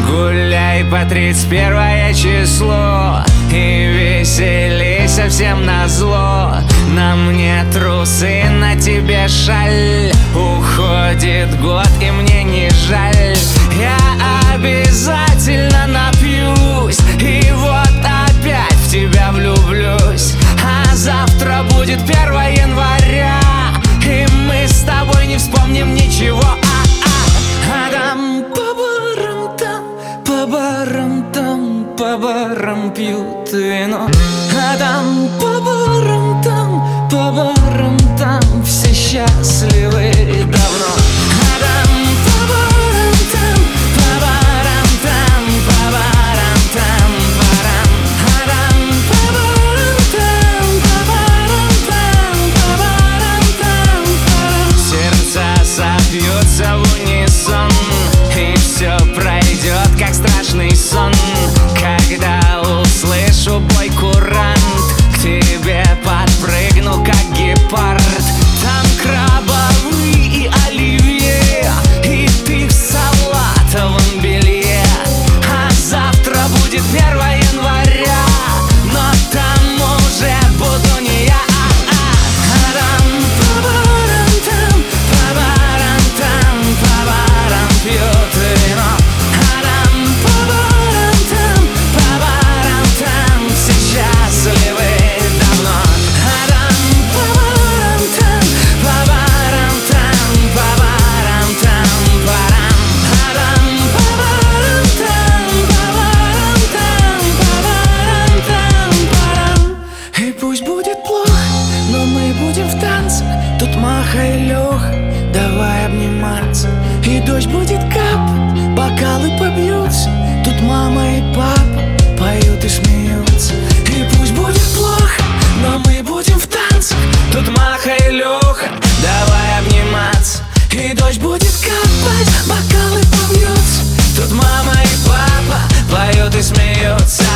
Гуляй по 31 число и веселей совсем назло. На мне трусы, на тебе шаль. Уходит год и мне не жаль. Я обязательно напьюсь и вот опять в тебя влюблюсь. А завтра будет 1 января, и мы с тобой не вспомним ничего. А там по барам там, по барам там, по барам пьют вино. А там по барам там, по барам там все счастливы давно. А там по барам там, по барам там, по барам там, барам. А там по барам там, по барам там, по барам там, барам. Сердца собьются в унисон, и все пройдет, как страшный сон. Когда услышу бой курант, к тебе подпрыгну, как гепард. Там крабовые и оливье, и ты в салатовом белье. А завтра будет 1 января, но там уже буду не я. А там по барам там, по барам там, по барам пьют вино. А там по барам там, по барам там все счастливы давно. А там по барам там, по барам там, по барам там, барам. А там по барам там, по барам там, по барам там, барам. И пусть будет плохо, но мы будем в танце. Тут Маха и Леха, давай обниматься. И дождь будет капать, бокалы побьются. Тут мама и папа поют и смеются. И пусть будет плохо, но мы будем в танце. Тут Маха и Леха, давай обниматься. И дождь будет капать, бокалы побьются. Тут мама и папа поют и смеются.